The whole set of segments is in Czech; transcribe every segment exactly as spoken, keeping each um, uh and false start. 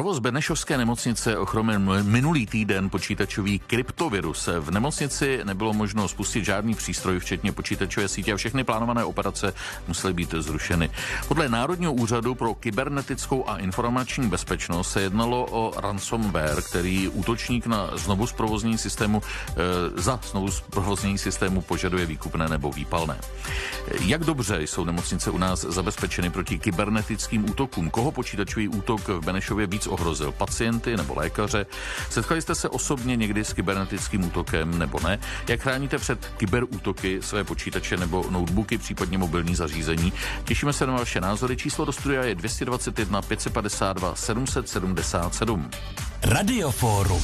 Provoz benešovské nemocnice ochromil minulý týden počítačový kryptovirus. V nemocnici nebylo možno spustit žádný přístroj, včetně počítačové sítě, a všechny plánované operace musely být zrušeny. Podle Národního úřadu pro kybernetickou a informační bezpečnost se jednalo o ransomware, který útočník na znovu zprovoznění systému e, za znovu zprovoznění systému požaduje výkupné nebo výpalné. Jak dobře jsou nemocnice u nás zabezpečeny proti kybernetickým útokům? Koho počítačový útok v Benešově víc ohrozil? Pacienty nebo lékaře? Setkali jste se osobně někdy s kybernetickým útokem nebo ne? Jak chráníte před kyberútoky své počítače nebo notebooky, případně mobilní zařízení? Těšíme se na vaše názory. Číslo do studia je dvě stě dvacet jedna pět set padesát dva sedm set sedmdesát sedm. Radioforum.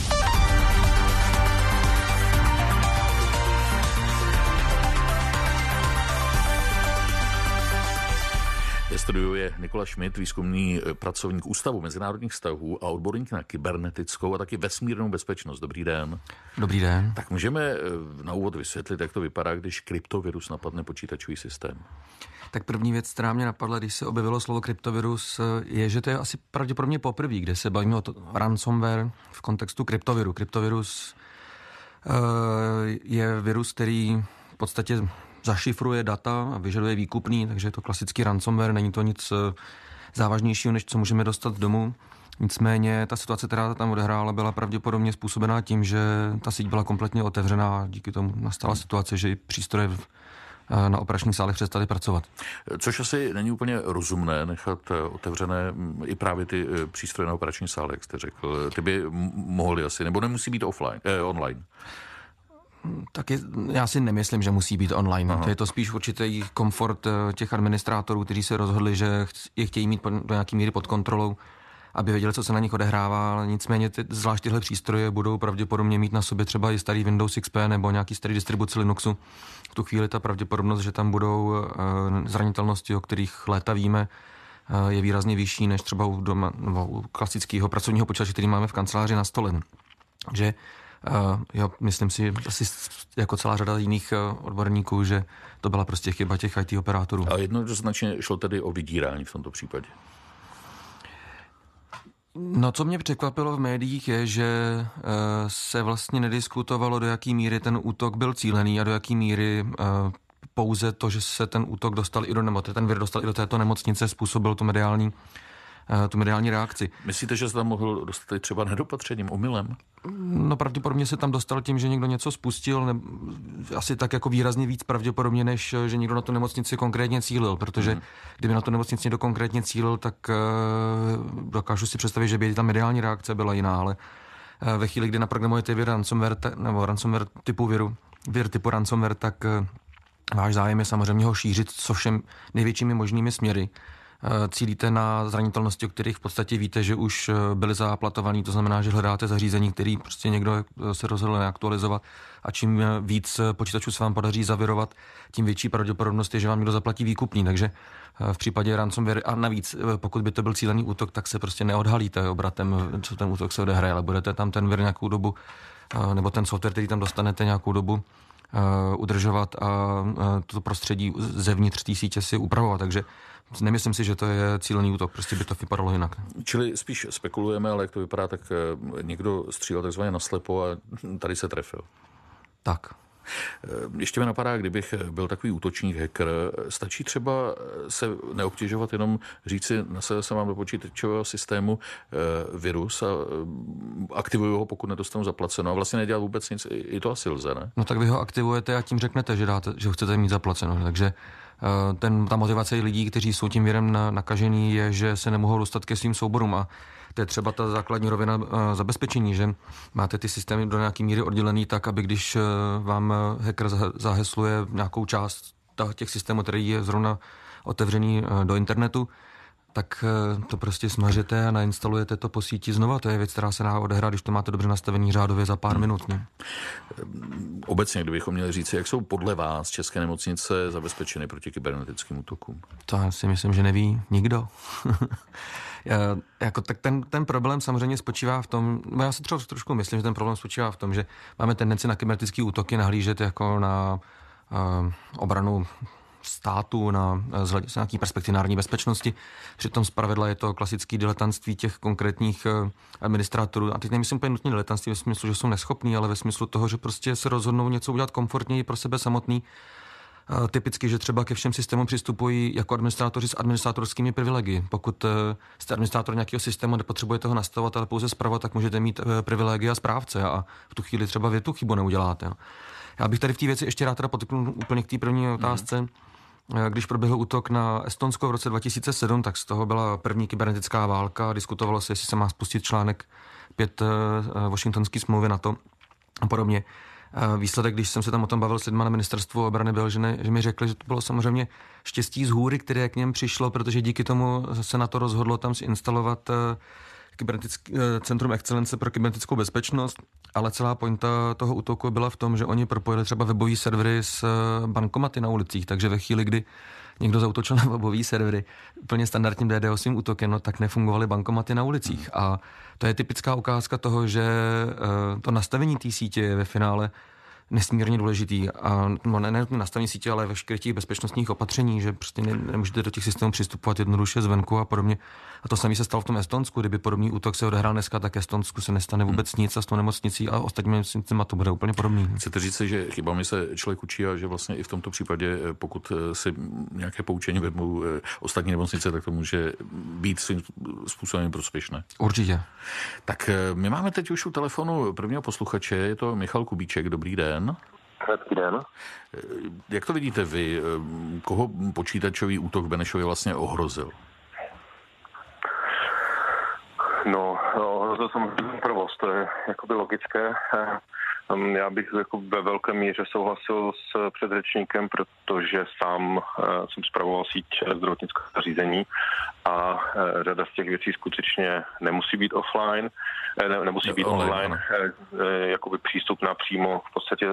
Ve studiu je Nikola Schmidt, výzkumný pracovník Ústavu mezinárodních vztahů a odborník na kybernetickou a taky vesmírnou bezpečnost. Dobrý den. Dobrý den. Tak můžeme na úvod vysvětlit, jak to vypadá, když kryptovirus napadne počítačový systém. Tak první věc, která mě napadla, když se objevilo slovo kryptovirus, je, že to je asi pravděpodobně poprvé, kde se bavíme o to, ransomware v kontextu kryptoviru. Kryptovirus uh, je virus, který v podstatě zašifruje data a vyžaduje výkupný, takže je to klasický ransomware, není to nic závažnějšího, než co můžeme dostat domů. Nicméně ta situace, která tam odehrála, byla pravděpodobně způsobená tím, že ta síť byla kompletně otevřená a díky tomu nastala situace, že i přístroje na operačních sálech přestali pracovat. Což asi není úplně rozumné nechat otevřené i právě ty přístroje na operační sále, jak jste řekl. Ty by mohly asi, nebo nemusí být offline, eh, online. Tak je, já si nemyslím, že musí být online. To je to spíš určitý komfort těch administrátorů, kteří se rozhodli, že je chtějí mít do nějaký míry pod kontrolou, aby věděli, co se na nich odehrává, ale nicméně ty, zvlášť tyhle přístroje budou pravděpodobně mít na sobě třeba i starý Windows X P nebo nějaký starý distribuci Linuxu. V tu chvíli ta pravděpodobnost, že tam budou zranitelnosti, o kterých léta víme, je výrazně vyšší než třeba u, doma, nebo u klasického pracovního počítače, který máme v kanceláři na stole. Takže Uh, jo, myslím si, asi jako celá řada jiných uh, odborníků, že to byla prostě chyba těch í té operátorů. A jednoznačně šlo tedy o vydírání v tomto případě. No, co mě překvapilo v médiích je, že uh, se vlastně nediskutovalo, do jaký míry ten útok byl cílený a do jaký míry uh, pouze to, že se ten útok dostal i do nemocnice, ten vir dostal i do této nemocnice, způsobil tu mediální tu mediální reakci. Myslíte, že se tam mohl dostat třeba nedopatřením, omylem? No pravděpodobně se tam dostal tím, že někdo něco spustil, ne, asi tak jako výrazně víc pravděpodobně, než že někdo na tu nemocnici konkrétně cílil, protože hmm. kdyby na tu nemocnici někdo konkrétně cílil, tak uh, dokážu si představit, že by ta mediální reakce byla jiná, ale uh, ve chvíli, kdy naprogramujete vir ransomware, te, nebo ransomware typu viru, vir typu ransomware, tak uh, váš zájem je samozřejmě ho šířit co všem největšími možnými směry. Cílíte na zranitelnosti, o kterých v podstatě víte, že už byly záplatovaný, to znamená, že hledáte zařízení, který prostě někdo se rozhodl neaktualizovat, a čím víc počítačů se vám podaří zavirovat, tím větší pravděpodobnost je, že vám někdo zaplatí výkupný. Takže v případě ransomware, a navíc, pokud by to byl cílený útok, tak se prostě neodhalíte obratem, co ten útok se odehraje, ale budete tam ten vir nějakou dobu, nebo ten software, který tam dostanete nějakou dobu, udržovat a to prostředí zevnitř té sítě si upravovat. Takže nemyslím si, že to je cílený útok, prostě by to vypadalo jinak. Čili spíš spekulujeme, ale jak to vypadá, tak někdo střílel takzvaně naslepo a tady se trefil. Tak. Ještě mi napadá, kdybych byl takový útočník, hacker, stačí třeba se neobtěžovat, jenom říci, na sebe se mám do počítačového systému virus a aktivuju ho, pokud nedostanu zaplaceno, a vlastně nedělat vůbec nic, i to asi lze, ne? No tak vy ho aktivujete a tím řeknete, že, dáte, že ho chcete mít zaplaceno, takže ten, ta motivace lidí, kteří jsou tím virem na, nakažený, je, že se nemohou dostat ke svým souborům, a to je třeba ta základní rovina zabezpečení, že máte ty systémy do nějaký míry oddělený tak, aby když vám hacker zahesluje nějakou část těch systémů, který je zrovna otevřený do internetu, tak to prostě smažete a nainstalujete to po síti znova. To je věc, která se dá odehrát, když to máte dobře nastavený řádově za pár minut. Ne? Obecně, kdybychom měli říct, jak jsou podle vás české nemocnice zabezpečeny proti kybernetickým útokům? To si myslím, že neví nikdo. já, jako, tak ten, ten problém samozřejmě spočívá v tom, já si třeba trošku myslím, že ten problém spočívá v tom, že máme tendenci na kybernetické útoky nahlížet jako na uh, obranu státu, na z hlediska nějaký perspektivy národní bezpečnosti. Přitom zpravidla je to klasický diletantství těch konkrétních administrátorů. A teď nemyslím úplně nutně diletantství ve smyslu, že jsou neschopní, ale ve smyslu toho, že prostě se rozhodnou něco udělat komfortněji pro sebe samotný. Typicky, že třeba ke všem systémům přistupují jako administrátoři s administrátorskými privilegy. Pokud jste administrátor nějakého systému, nepotřebujete ho nastavovat, ale pouze spravovat, tak můžete mít privilegia správce a v tu chvíli třeba vy tu chybu neuděláte. Já bych tady v té věci ještě rád teda potypnul úplně k té první otázce. Mm. Když proběhl útok na Estonsko v roce dva tisíce sedm, tak z toho byla první kybernetická válka. Diskutovalo se, jestli se má spustit článek pět Washingtonské smlouvy NATO a podobně. Výsledek, když jsem se tam o tom bavil s lidma na ministerstvu obrany, byl, že, ne, že mi řekli, že to bylo samozřejmě štěstí z hůry, které k něm přišlo, protože díky tomu se na to rozhodlo tam si instalovat kybernetický centrum excelence pro kybernetickou bezpečnost, ale celá pointa toho útoku byla v tom, že oni propojili třeba webový servery s bankomaty na ulicích, takže ve chvíli, kdy někdo zaútočil na webový servery úplně standardním DDoSovým útokem, no, tak nefungovaly bankomaty na ulicích. A to je typická ukázka toho, že to nastavení té sítě je ve finále nesmírně důležitý. A no, ne, ne nastavení sítě, ale veškerých těch bezpečnostních opatření, že prostě ne, nemůžete do těch systémů přistupovat jednoduše zvenku a podobně. A to samé se stalo v tom Estonsku. Kdyby podobný útok se odehrál dneska, tak Estonsku se nestane vůbec nic a s tou nemocnicí a ostatními nemocnicemi to bude úplně podobný. Chcete říct, že chybami se člověk učí a že vlastně i v tomto případě, pokud si nějaké poučení vezmou ostatní nemocnice, tak to může být svým způsobem prospěšné. Určitě. Tak my máme teď už u telefonu prvního posluchače, je to Michal Kubíček. Dobrý den. Hezký den. Jak to vidíte vy? Koho počítačový útok v Benešově vlastně ohrozil? No, ohrozil samozřejmě provoz, to je jakoby logické. Já bych jako ve velké míře souhlasil s předřečníkem, protože sám jsem spravoval síť zdravotnického zařízení a řada z těch věcí skutečně nemusí být offline, ne, nemusí být online, jakoby přístupná přímo v podstatě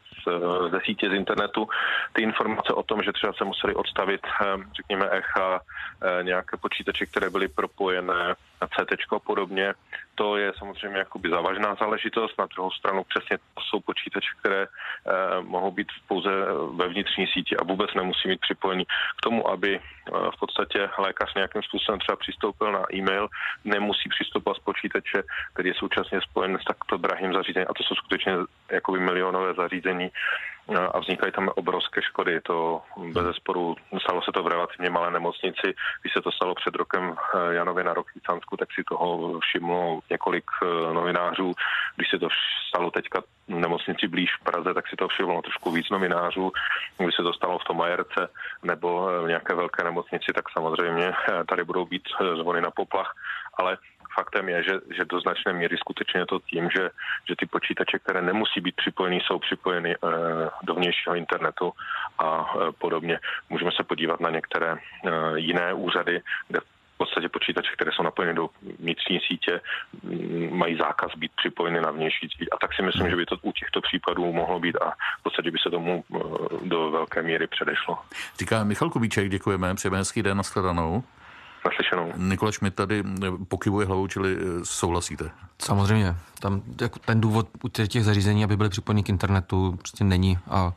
ze sítě, z internetu. Ty informace o tom, že třeba se museli odstavit, řekněme, echa, nějaké počítače, které byly propojené na C T a podobně, to je samozřejmě jakoby závažná záležitost. Na druhou stranu přesně to jsou počítače, které eh, mohou být pouze ve vnitřní síti a vůbec nemusí mít připojení k tomu, aby eh, v podstatě lékař nějakým způsobem třeba přistoupil na e-mail, nemusí přistupovat z počítače, který je současně spojen s takto drahým zařízením. A to jsou skutečně jakoby milionové zařízení a vznikají tam obrovské škody. To bezesporu stalo se to v relativně malé nemocnici. Když se to stalo před rokem Janově na Rokycansku, tak si toho všimlo několik novinářů. Když se to stalo teďka v nemocnici blíž v Praze, tak si to všimlo trošku víc novinářů. Když se to stalo v tom Majerce nebo v nějaké velké nemocnici, tak samozřejmě tady budou být zvony na poplach. Ale faktem je, že, že do značné míry skutečně je to tím, že, že ty počítače, které nemusí být připojeny, jsou připojeny e, do vnějšího internetu a e, podobně. Můžeme se podívat na některé e, jiné úřady, kde v podstatě počítače, které jsou napojeny do vnitřní sítě, m, mají zákaz být připojeny na vnější síť. A tak si myslím, že by to u těchto případů mohlo být a v podstatě by se tomu e, do velké míry předešlo. Říká Michal Kubíček, děkujeme, přejeme hezký den, nashledanou. Naslyšenou. Nikola Schmidt tady pokyvuje hlavou, čili souhlasíte? Samozřejmě. Tam jako ten důvod u těch zařízení, aby byly připojeny k internetu, prostě není. A, a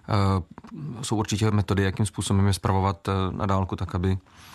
jsou určitě metody, jakým způsobem je spravovat na dálku, tak aby,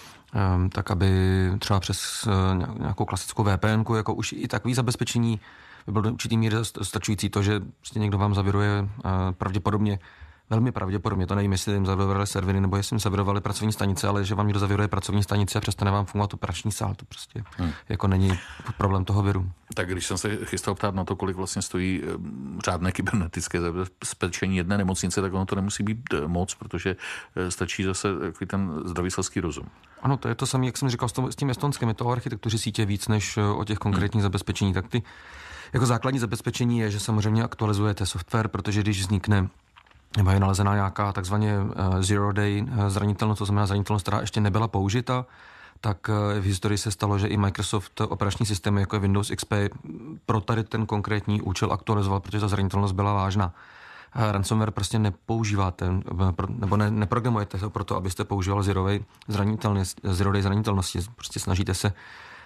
tak aby třeba přes nějakou klasickou V P N ku, jako už i takový zabezpečení by bylo do určitý míry stačující to, že prostě někdo vám zaviruje pravděpodobně Velmi pravděpodobně, to nevím, jestli jim zavirovali servery nebo jestli jim zavirovali pracovní stanice, ale že vám někdo zaviruje pracovní stanice a přestane vám fungovat operační sál, to prostě hmm. jako není problém toho viru. Tak když jsem se chystal ptát na to, kolik vlastně stojí řádné kybernetické zabezpečení jedné nemocnice, tak ono to nemusí být moc, protože stačí zase ten zdravý selský rozum. Ano, to je to samé, jak jsem říkal s tím Estonskem, je to o architektuře sítě víc než o těch konkrétních hmm. zabezpečení. Tak ty jako základní zabezpečení je, že samozřejmě aktualizujete software, protože když vznikne nebo je nalezená nějaká takzvaně zero day zranitelnost, to znamená zranitelnost, která ještě nebyla použita, tak v historii se stalo, že i Microsoft operační systémy jako je Windows X P pro tady ten konkrétní účel aktualizoval, protože ta zranitelnost byla vážná. Ransomware prostě nepoužíváte, nebo ne, neprogramujete to proto, abyste používal zero day zranitelnosti, zero day zranitelnosti. Prostě snažíte se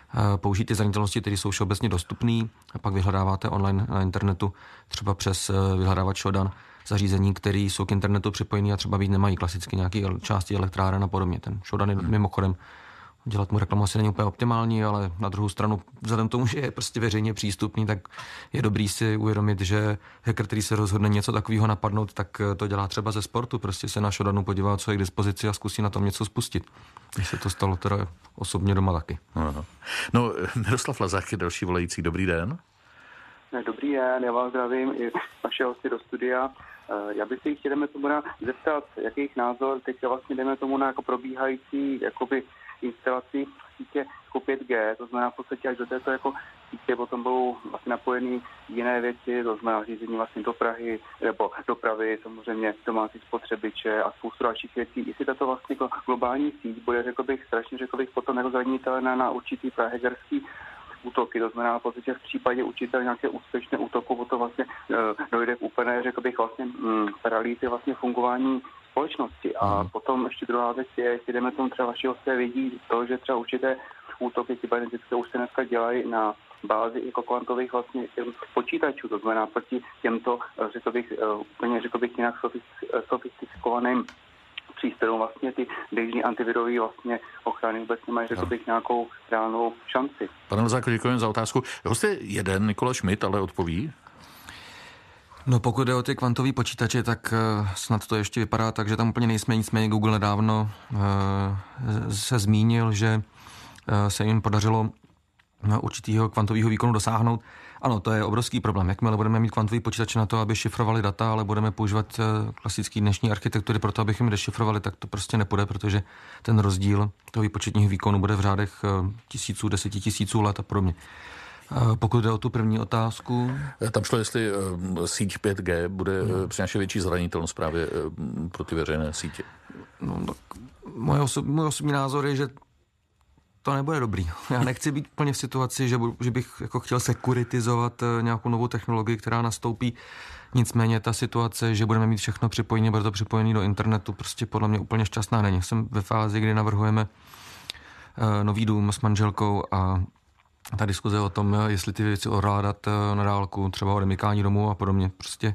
použít ty zranitelnosti, které jsou všeobecně dostupné, a pak vyhledáváte online na internetu třeba přes vyhledávač Shodan zařízení, které jsou k internetu připojené a třeba být nemají klasicky nějaké části elektráren a podobně. Ten Shodan je mimochodem, dělat mu reklamu asi není úplně optimální, ale na druhou stranu, vzhledem k tomu, že je prostě veřejně přístupný, tak je dobrý si uvědomit, že hacker, který se rozhodne něco takového napadnout, tak to dělá třeba ze sportu, prostě se na Shodanu podívá, co je k dispozici a zkusí na tom něco spustit. Když se to stalo teda osobně doma taky. Aha. No, Miroslav Lazach je další volající. Dobrý den. Dobrý den, já vás zdravím i vaše hosty do studia. Já bych se jich chtěl tomu zeptat, jaký jejich názor teď vlastně jdeme tomu na jako probíhající jakoby instalaci sítě jako pět G, to znamená v podstatě až do této jako sítě potom budou vlastně napojeny jiné věci, to znamená řízení vlastně do Prahy, nebo dopravy, samozřejmě domácí spotřebiče a spoustu dalších věcí. Jestli tato vlastně jako globální síť bude, řekl bych, strašně řekl bych potom jako zranitelná na určitý hackerský útoky, to znamená v podstatě v případě určitě nějaké úspěšné útoku, to vlastně e, dojde k úplné, řekl bych, vlastně mm, paralýzy vlastně fungování společnosti. A hmm. potom ještě druhá věc je, jestli jdeme tomu třeba vaši hosté vědí to, že třeba určité útoky kybernetické už se dneska dělají na bázi jako kvantových vlastně počítačů, to znamená proti těmto, řekl bych, úplně řekl bych jinak sofistikovaným přístrojům vlastně ty běžný antivirový vlastně ochrany vůbec nemají, řekl bych, nějakou reálnou šanci. Pane Lezáku, děkujeme za otázku. Host je jeden, Nikola Schmidt, ale odpoví. No pokud jde o ty kvantové počítače, tak uh, snad to ještě vypadá tak, že tam úplně nejsme, nicméně Google nedávno uh, se zmínil, že uh, se jim podařilo určitého kvantového výkonu dosáhnout. Ano, to je obrovský problém. Jakmile budeme mít kvantový počítače na to, aby šifrovali data, ale budeme používat uh, klasický dnešní architektury pro to, abychom je dešifrovali, tak to prostě nepůjde, protože ten rozdíl toho výpočetního výkonu bude v řádech uh, tisíců, deseti tisíců let a podobně. Pokud jde o tu první otázku... Tam šlo, jestli uh, síť pět G bude uh, přinášet větší zranitelnost právě uh, pro ty veřejné sítě. No, tak moje osob, můj osobní názor je, že to nebude dobrý. Já nechci být úplně v situaci, že, budu, že bych jako chtěl sekuritizovat uh, nějakou novou technologii, která nastoupí. Nicméně ta situace, že budeme mít všechno připojené, bude to připojené do internetu, prostě podle mě úplně šťastná není. Jsem ve fázi, kdy navrhujeme uh, nový dům s manželkou a ta diskuze o tom, jestli ty věci ovládat na dálku, třeba odemykání domů a podobně, prostě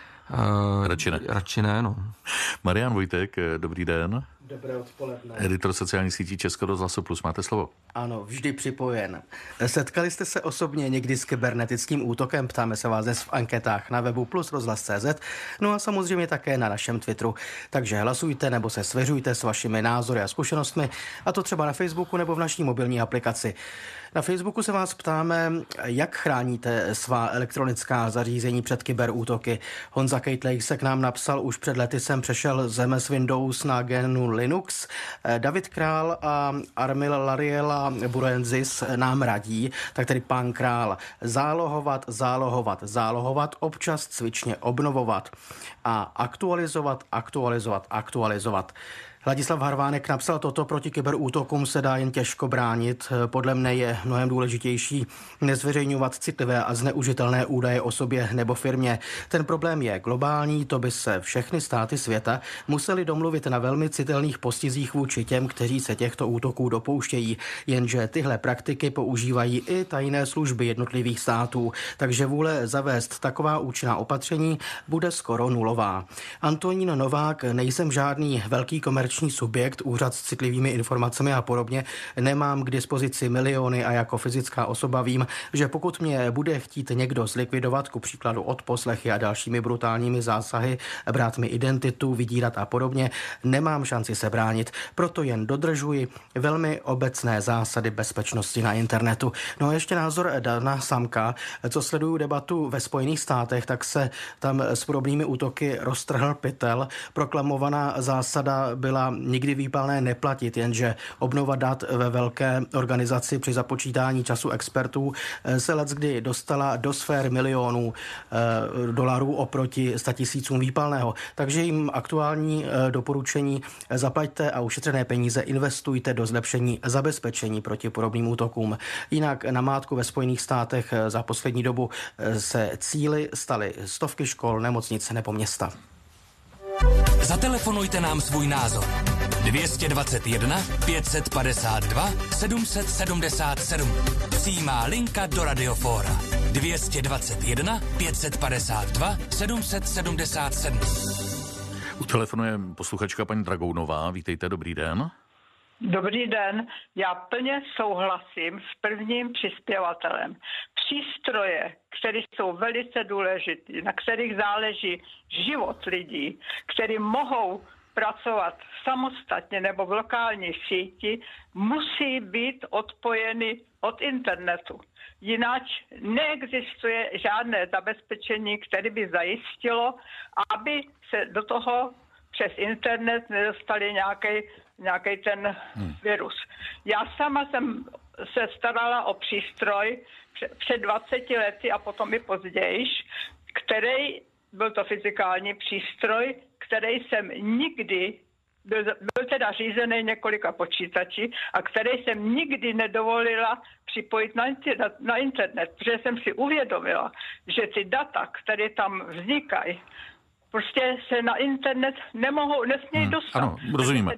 uh, radši ne. Radši ne, no. Marian Vojtek, dobrý den. Dobré odpoledne. Editor sociálních sítí Českého rozhlasu Plus, máte slovo. Ano, vždy připojen. Setkali jste se osobně někdy s kybernetickým útokem? Ptáme se vás dnes v anketách na webu plus rozhlas tečka cé zet, no a samozřejmě také na našem Twitteru. Takže hlasujte nebo se svěřujte s vašimi názory a zkušenostmi, a to třeba na Facebooku nebo v naší mobilní aplikaci. Na Facebooku se vás ptáme, jak chráníte svá elektronická zařízení před kyberútoky. Honza Kejtlej se k nám napsal, už před lety jsem přešel z M S Windows na Genu Linux. David Král a Armil Lariela Burenzis nám radí, tak tedy pán Král, zálohovat, zálohovat, zálohovat, občas cvičně obnovovat a aktualizovat, aktualizovat, aktualizovat. Ladislav Harvánek napsal, toto proti kyberútokům se dá jen těžko bránit. Podle mne je mnohem důležitější nezveřejňovat citlivé a zneužitelné údaje o sobě nebo firmě. Ten problém je globální, to by se všechny státy světa museli domluvit na velmi citelných postizích vůči těm, kteří se těchto útoků dopouštějí. Jenže tyhle praktiky používají i tajné služby jednotlivých států, takže vůle zavést taková účinná opatření bude skoro nulová. Antonín Novák, nejsem žádný velký komerční subjekt, úřad s citlivými informacemi a podobně, nemám k dispozici miliony a jako fyzická osoba vím, že pokud mě bude chtít někdo zlikvidovat, ku příkladu odposlechy a dalšími brutálními zásahy, brát mi identitu, vydírat a podobně, nemám šanci se bránit, proto jen dodržuji velmi obecné zásady bezpečnosti na internetu. No a ještě názor Dana Samka, co sleduju debatu ve Spojených státech, tak se tam s podobnými útoky roztrhl pytel. Proklamovaná zásada byla nikdy výpalné neplatit, jenže obnova dat ve velké organizaci při započítání času expertů se leckdy dostala do sfér milionů e, dolarů oproti statisícům výpalného. Takže jim aktuální e, doporučení zaplaťte a ušetřené peníze investujte do zlepšení zabezpečení proti podobným útokům. Jinak namátku ve Spojených státech za poslední dobu se cíli staly stovky škol, nemocnic nebo města. Zatelefonujte nám svůj názor. dvě dvacet jedna pět set padesát dva sedm set sedmdesát sedm. Přímá linka do Radiofóra. dvě dvacet jedna pět set padesát dva sedm set sedmdesát sedm. U telefonu je posluchačka paní Dragounová. Vítejte, dobrý den. Dobrý den, já plně souhlasím s prvním přispěvatelem. Přístroje, které jsou velice důležité, na kterých záleží život lidí, který mohou pracovat samostatně nebo v lokální síti, musí být odpojeny od internetu. Jinak neexistuje žádné zabezpečení, které by zajistilo, aby se do toho přes internet nedostali nějaký nějaký ten hmm. virus. Já sama jsem se starala o přístroj před dvaceti lety a potom i později, který, byl to fyzikální přístroj, který jsem nikdy, byl, byl teda řízený několika počítači a který jsem nikdy nedovolila připojit na, na internet, protože jsem si uvědomila, že ty data, které tam vznikají, prostě se na internet nemohou, nesmějí dostat. Hmm, ano, rozumíme.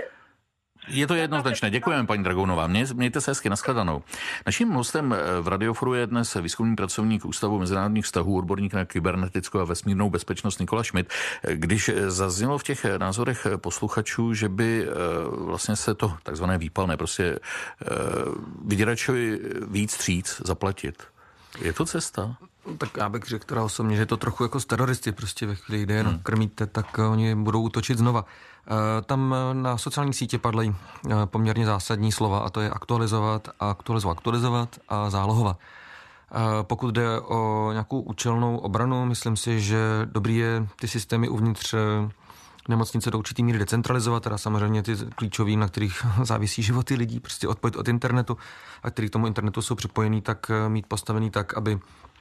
Je to jednoznačné. Děkujeme, paní Dragounová. Mě, mějte se hezky, nashledanou. Naším hostem v Radioforu je dnes výzkumný pracovník Ústavu mezinárodních vztahů, odborník na kybernetickou a vesmírnou bezpečnost Nikola Schmidt. Když zaznělo v těch názorech posluchačů, že by vlastně se to takzvané výpalné, prostě vyděračovi víc stříc zaplatit. Je to cesta? Tak já bych řekl teda osobně, že je to trochu jako s teroristy. Prostě ve chvíli, kdy je hmm. nakrmíte, tak oni budou útočit znova. Tam na sociální sítě padly poměrně zásadní slova, a to je aktualizovat, aktualizovat, aktualizovat a zálohovat. Pokud jde o nějakou účelnou obranu, myslím si, že dobrý je ty systémy uvnitř nemocnice do určitý míry decentralizovat, teda samozřejmě ty klíčový, na kterých závisí životy lidí, prostě odpojit od internetu a který k tomu internetu jsou připojený, tak mít postavený tak, aby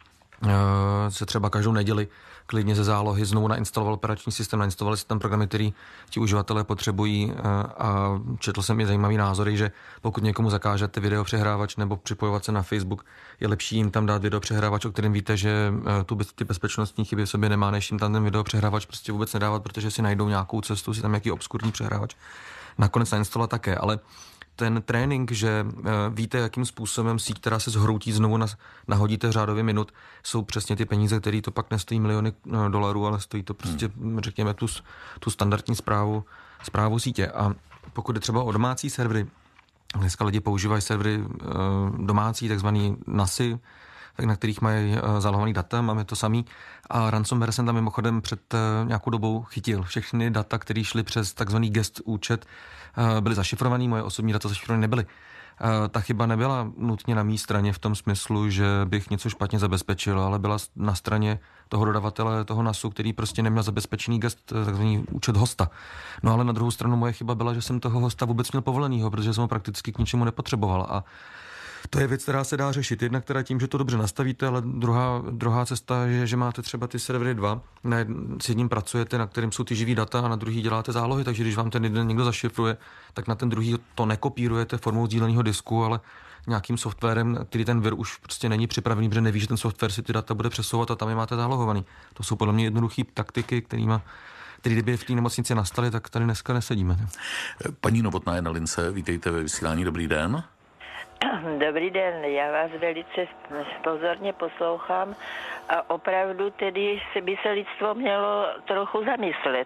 se třeba každou neděli klidně ze zálohy znovu nainstaloval operační systém, nainstalovali se tam programy, který ti uživatelé potřebují, a četl jsem i zajímavý názory, že pokud někomu zakážete video přehrávač nebo připojovat se na Facebook, je lepší jim tam dát video přehrávač, o kterém víte, že tu bez, ty bezpečnostní chyby v sobě nemá, než jim tam ten video přehrávač prostě vůbec nedávat, protože si najdou nějakou cestu, si tam nějaký obskurní přehrávač nakonec nainstalovat také, ale ten trénink, že víte, jakým způsobem síť, která se zhroutí, znovu nahodíte řádově minut, jsou přesně ty peníze, které to pak nestojí miliony dolarů, ale stojí to prostě, hmm. řekněme, tu, tu standardní správu, správu sítě. A pokud je třeba o domácí servery, dneska lidi používají servery domácí, takzvaný NASy, tak na kterých mají zálohovaný data, máme to samý. A ransomware jsem tam mimochodem před nějakou dobou chytil. Všechny data, které šly přes takzvaný guest účet, byly zašifrovaný, moje osobní data zašifrované nebyly. Ta chyba nebyla nutně na mé straně v tom smyslu, že bych něco špatně zabezpečil, ale byla na straně toho dodavatele, toho nasu, který prostě neměl zabezpečený guest, takzvaný účet hosta. No ale na druhou stranu moje chyba byla, že jsem toho hosta vůbec měl povolenýho, protože jsem ho prakticky k ničemu nepotřeboval. A to je věc, která se dá řešit. Jedna, která tím, že to dobře nastavíte, ale druhá, druhá cesta je, že máte třeba ty servery dva, na jed, s jedním pracujete, na kterým jsou ty živý data, a na druhý děláte zálohy, takže když vám ten jeden někdo zašifruje, tak na ten druhý to nekopírujete formou sdíleného disku, ale nějakým softwarem, který ten vir už prostě není připravený, protože neví, že ten software si ty data bude přesouvat a tam je máte zálohovaný. To jsou podle mě jednoduché taktiky, kterýma který kdyby v té nemocnici nastaly, tak tady dneska nesedíme. Paní Novotná je na lince, vítejte ve vysílání, dobrý den. Dobrý den, já vás velice pozorně poslouchám a opravdu tedy se by se lidstvo mělo trochu zamyslet,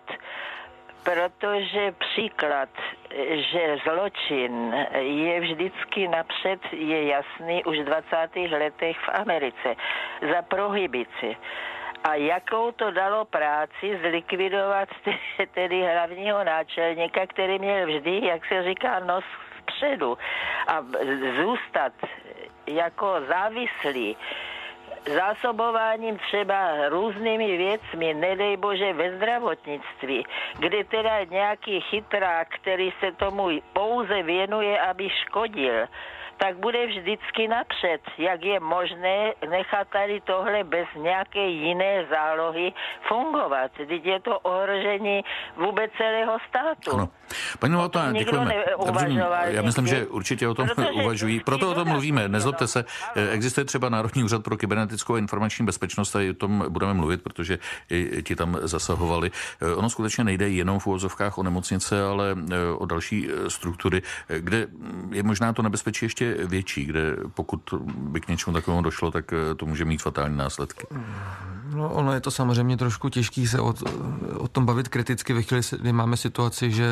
protože příklad, že zločin je vždycky napřed, je jasný už v dvacátých letech v Americe za prohibici. A jakou to dalo práci zlikvidovat tedy hlavního náčelníka, který měl vždy, jak se říká, nos vpředu, a zůstat jako závislý zásobováním třeba různými věcmi, nedej bože ve zdravotnictví, kde teda nějaký chytrák, který se tomu pouze věnuje, aby škodil, tak bude vždycky napřed. Jak je možné nechat tady tohle bez nějaké jiné zálohy fungovat? Vždyť je to ohrožení vůbec celého státu. Ano. Paní Novotná, děkujeme. Já myslím, že určitě o tom Protože uvažují. Proto o tom mluvíme. Nezlobte se. Existuje třeba Národní úřad pro kybernetickou a informační bezpečnost a i o tom budeme mluvit, protože i ti tam zasahovali. Ono skutečně nejde jenom v uvozovkách o nemocnice, ale o další struktury, kde je možná to nebezpečí ještě větší, kde pokud by k něčemu takovému došlo, tak to může mít fatální následky. No, ono je to samozřejmě trošku těžký se o, o tom bavit kriticky ve chvíli, kdy máme situaci, že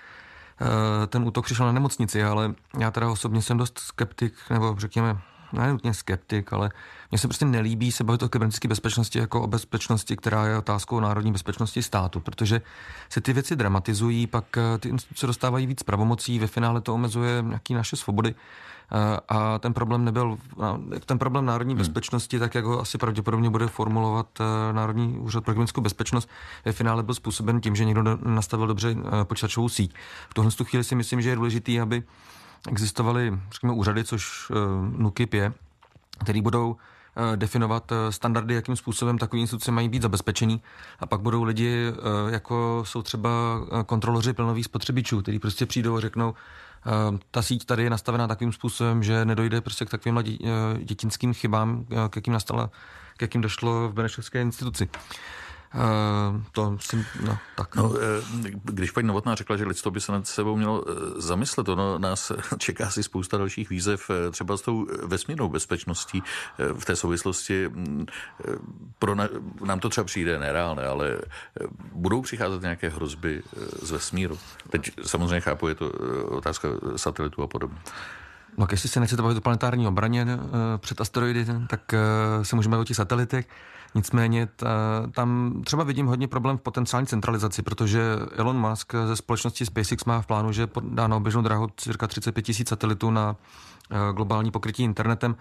ten útok přišel na nemocnici, ale já teda osobně jsem dost skeptik, nebo řekněme, ne nutně skeptik, ale mně se prostě nelíbí se bavit o kybernetické bezpečnosti jako o bezpečnosti, která je otázkou národní bezpečnosti státu, protože se ty věci dramatizují, pak ty instituce dostávají víc pravomocí, ve finále to omezuje nějaké naše svobody a ten problém nebyl, ten problém národní bezpečnosti, tak jak ho asi pravděpodobně bude formulovat Národní úřad pro kybernetickou bezpečnost, ve finále byl způsoben tím, že někdo nastavil dobře počítačovou síť. V tuhle chvíli si myslím, že je důležitý, aby existovaly, řekněme, úřady, což NÚKIB je, který budou definovat standardy, jakým způsobem takové instituce mají být zabezpečený. A pak budou lidi, jako jsou třeba kontroloři plynových spotřebičů, kteří prostě přijdou a řeknou, ta síť tady je nastavená takovým způsobem, že nedojde prostě k takovým dětinským chybám, k jakým nastala, k jakým došlo v Benešovské instituci. Uh, to si, no, tak. No, když paní Novotná řekla, že lidstvo by se nad sebou mělo zamyslet, ono nás čeká si spousta dalších výzev, třeba s tou vesmírnou bezpečností v té souvislosti. Pro na, nám to třeba přijde nereálné, ale budou přicházet nějaké hrozby z vesmíru. Teď samozřejmě chápu, je to otázka satelitu a podobně. No, jestli se nechcete bavit o planetární obraně před asteroidy, tak se můžeme bavit o těch satelitech. Nicméně ta, tam třeba vidím hodně problém v potenciální centralizaci, protože Elon Musk ze společnosti SpaceX má v plánu, že dá na oběžnou dráhu cirka třicet pět tisíc satelitů na globální pokrytí internetem.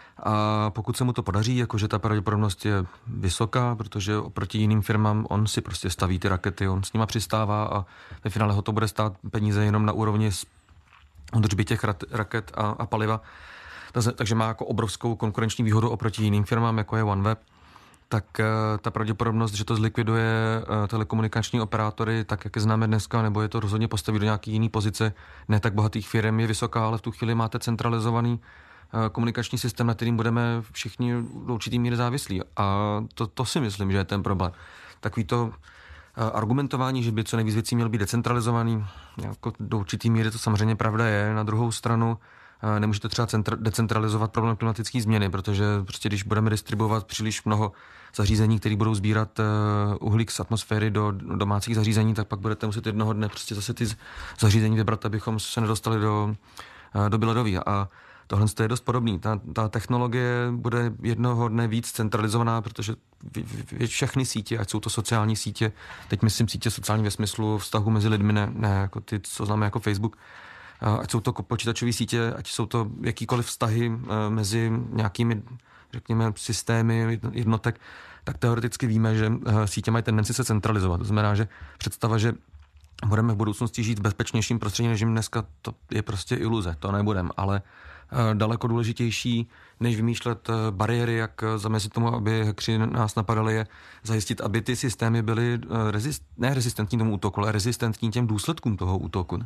A pokud se mu to podaří, jakože ta pravděpodobnost je vysoká, protože oproti jiným firmám on si prostě staví ty rakety, on s nima přistává a ve finále ho to bude stát peníze jenom na úrovni udržby těch raket a, a paliva. Takže má jako obrovskou konkurenční výhodu oproti jiným firmám, jako je OneWeb. Tak ta pravděpodobnost, že to zlikviduje telekomunikační operátory, tak jak je známe dneska, nebo je to rozhodně postaví do nějaký jiný pozice ne tak bohatých firm, je vysoká, ale v tu chvíli máte centralizovaný komunikační systém, na kterým budeme všichni do určitý míry závislí. A to, to si myslím, že je ten problém. Takový to argumentování, že by co nejvíc věcí měl být decentralizovaný, jako do určitý míry to samozřejmě pravda je. Na druhou stranu nemůžete třeba centra- decentralizovat problém klimatické změny, protože prostě když budeme distribuovat příliš mnoho zařízení, které budou sbírat uhlík z atmosféry do domácích zařízení, tak pak budete muset jednoho dne prostě zase ty zařízení vybrat, abychom se nedostali do, do Běledoví. A tohle je dost podobný. Ta, ta technologie bude jednoho dne víc centralizovaná, protože všechny sítě, ať jsou to sociální sítě, teď myslím sítě sociální ve smyslu vztahu mezi lidmi, ne, ne jako ty, co známe jako Facebook, ať jsou to počítačové sítě, ať jsou to jakýkoliv vztahy mezi nějakými, řekněme, systémy jednotek, tak teoreticky víme, že sítě mají tendenci se centralizovat. To znamená, že představa, že budeme v budoucnosti žít v bezpečnějším prostředí, než dneska, to je prostě iluze, to nebudeme, ale daleko důležitější, než vymýšlet bariéry, jak zamezit tomu, aby hackři nás napadali, je zajistit, aby ty systémy byly rezist, ne rezistentní tomu útoku, ale rezistentní těm důsledkům toho útoku.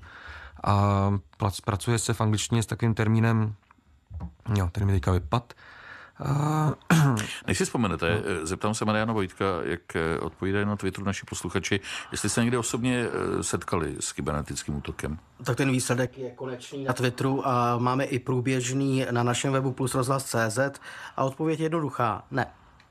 A pracuje se v angličtině s takovým termínem, jo, který mi teďka vypad. Než si vzpomenete, no. Zeptám se Mariana Vojtka, jak odpovídají na Twitteru naši posluchači, jestli se někdy osobně setkali s kybernetickým útokem. Tak ten výsledek je konečný na Twitteru a máme i průběžný na našem webu plus rozhlas tečka cé zet a odpověď je jednoduchá, ne.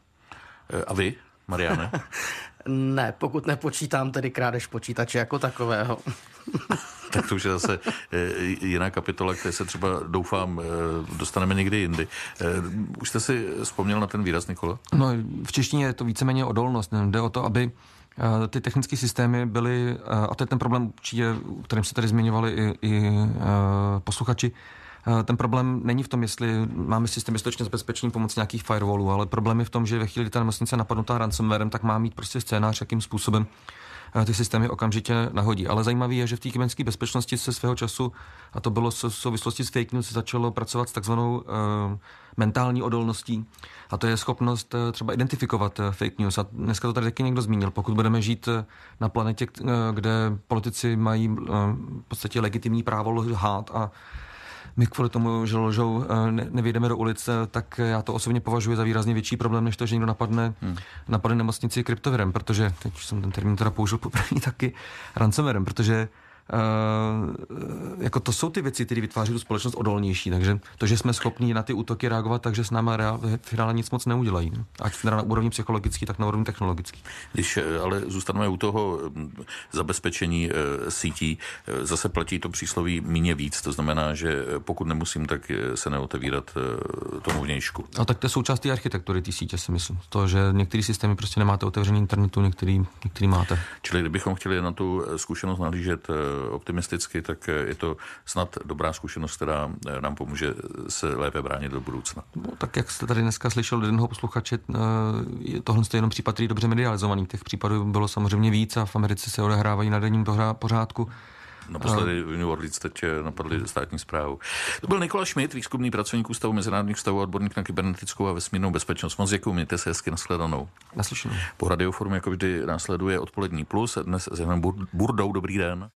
A vy, Mariane? Ne, pokud nepočítám tedy krádež počítače jako takového. Tak to už je zase jiná kapitola, které se třeba, doufám, dostaneme někdy jindy. Už jste si vzpomněl na ten výraz, Nikola? No, v češtině je to víceméně odolnost. Jde o to, aby ty technické systémy byly, a to je ten problém, určitě, o kterém se tady zmiňovali i, i posluchači, ten problém není v tom, jestli máme systém dostatečně bezpečný pomocí nějakých firewallů, ale problém je v tom, že ve chvíli, kdy ta nemocnice je napadnutá ransomwarem, tak má mít prostě scénář, jakým způsobem ty systémy okamžitě nahodí. Ale zajímavé je, že v té kybernetické bezpečnosti se svého času, a to bylo v souvislosti s fake news, se začalo pracovat s takzvanou uh, mentální odolností. A to je schopnost uh, třeba identifikovat uh, fake news. A dneska to tady taky někdo zmínil. Pokud budeme žít uh, na planetě, uh, kde politici mají uh, v podstatě legitimní právo lhát a my kvůli tomu, že lžou, ne, nevyjdeme do ulic, tak já to osobně považuji za výrazně větší problém, než to, že někdo napadne, hmm. napadne nemocnici kryptovirem, protože, teď jsem ten termín teda použil poprvé taky, ransomwarem, protože Uh, jako to jsou ty věci, které vytváří tu společnost odolnější, takže to, že jsme schopni na ty útoky reagovat, takže s náma reál, finálně nic moc neudělají. Ať na úrovni psychologický, tak na úrovni technologický. Když ale zůstaneme u toho zabezpečení e, sítí, e, zase platí to přísloví míně víc, to znamená, že pokud nemusím, tak se neotevírat e, tomu vnějšku. A tak to je součást té architektury té sítě, si myslím. To, že některé systémy prostě nemáte otevřený internetu, některý, některý máte. Čili kdybychom chtěli na tu zkušenost nahlížet optimisticky, tak je to snad dobrá zkušenost, která nám pomůže se lépe bránit do budoucna. No, tak jak jste tady dneska slyšel od jednoho posluchače, tohle je jenom případ, který je dobře medializovaný. Těch případů bylo samozřejmě víc a v Americe se odehrávají na denním pořádku. Naposledy v New Orleans teď napadli státní správu. To byl Nikola Schmidt, výzkumný pracovník Ústavu mezinárodních vztahů a odborník na kybernetickou a vesmírnou bezpečnost. Moc děkuji, mějte se hezky, nashledanou. Naslyšenou. Po Radioforum jako vždy následuje Odpolední plus, dnes s Janem Burdou. Dobrý den.